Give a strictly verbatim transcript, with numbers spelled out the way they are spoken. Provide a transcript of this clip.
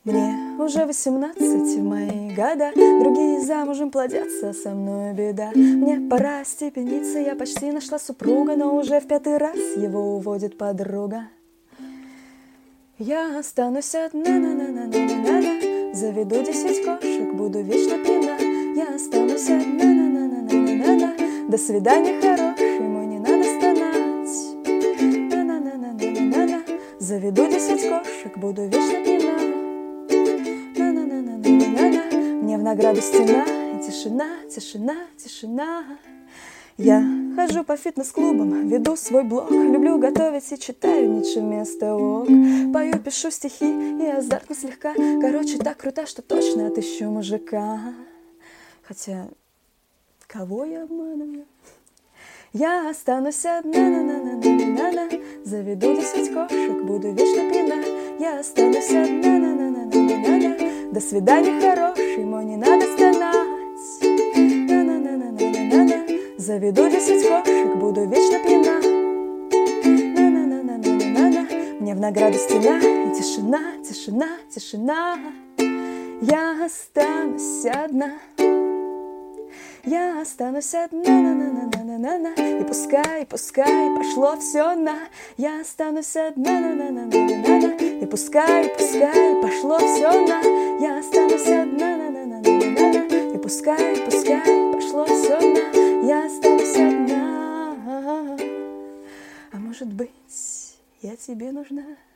Мне уже восемнадцать, в мои года другие замужем плодятся, со мной беда. Мне пора степениться, я почти нашла супруга, но уже в пятый раз его уводит подруга. Я останусь одна, на-на-на-на-на-на-на, заведу десять кошек, буду вечно пьяна. Я останусь одна, на-на-на-на-на-на-на, до свидания, хороший мой, не надо стонать. На-на-на-на-на-на-на, заведу десять кошек, буду вечно пьяна. Мне в награду стена, и тишина, тишина, тишина. Я хожу по фитнес-клубам, веду свой блог, люблю готовить и читаю Ницше вместо ок. Пою, пишу стихи и азартно слегка, короче, так круто, что точно отыщу мужика. Хотя, кого я обманываю? Я останусь одна, на-на-на-на-на-на, заведу десять кошек, буду вечно пьяна. Я останусь одна, на-на-на-на-на-на, до свидания, хороший мой, не надо стонать. На-на-на-на-на-на-на, заведу десять кошек, буду вечно пьяна. На-на-на-на-на-на-на, мне в награду стена и тишина, тишина, тишина. Я останусь одна. Я останусь одна, на-на-на-на-на-на, и пускай, и пускай пошло все на. Я останусь одна, на-на-на-на-на-на, и пускай, и пускай пошло все на. Я останусь одна, на-на-на-на-на-на, и пускай, и пускай пошло все на. Я останусь одна. А может быть, я тебе нужна?